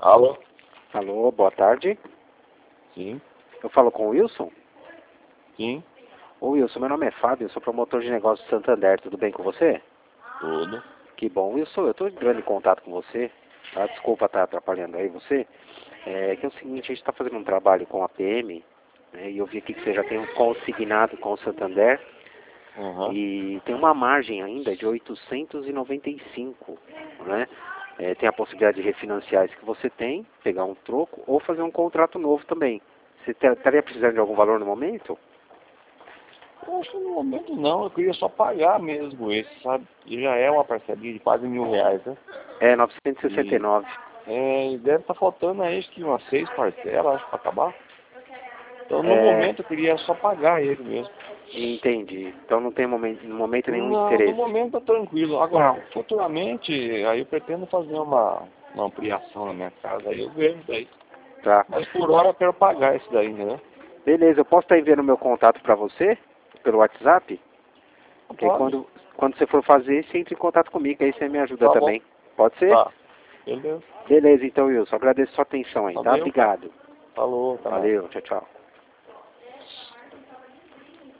Alô? Alô, boa tarde. Sim, Eu falo com o Wilson? sim, Ô Wilson, meu nome é Fábio, eu sou promotor de negócios do Santander, tudo bem com você? tudo. Que bom. Wilson, eu estou entrando em contato com você, tá? Desculpa estar atrapalhando aí você. É que é o seguinte, a gente está fazendo um trabalho com a PM, né, e eu vi aqui que você já tem um consignado com o Santander, Aham. e tem uma margem ainda de 895, né? Tem a possibilidade de refinanciar isso que você tem, pegar um troco, ou fazer um contrato novo também. Você estaria precisando de algum valor no momento? Eu acho que no momento não, eu queria só pagar mesmo esse, sabe? E já é uma parcelinha de quase R$ 1.000, né? É, E 969. e deve estar faltando aí acho que umas 6 parcelas, acho, para acabar. Então no É, momento eu queria só pagar ele mesmo. entendi. Então não tem no momento nenhum Não, no interesse. momento tá tranquilo. Agora, futuramente, aí eu pretendo fazer uma ampliação na minha casa, aí eu vejo daí. Tá. Mas por hora eu quero pagar esse daí, né? Beleza, eu posso estar enviando meu contato para você pelo WhatsApp? Porque aí Pode. quando você for fazer, você entra em contato comigo, aí você me ajuda Tá bom. também. Pode ser? Tá. Beleza. Beleza, então, Wilson. Agradeço a sua atenção aí, tá? Valeu. Obrigado. Falou, até mais. Valeu, tchau, tchau.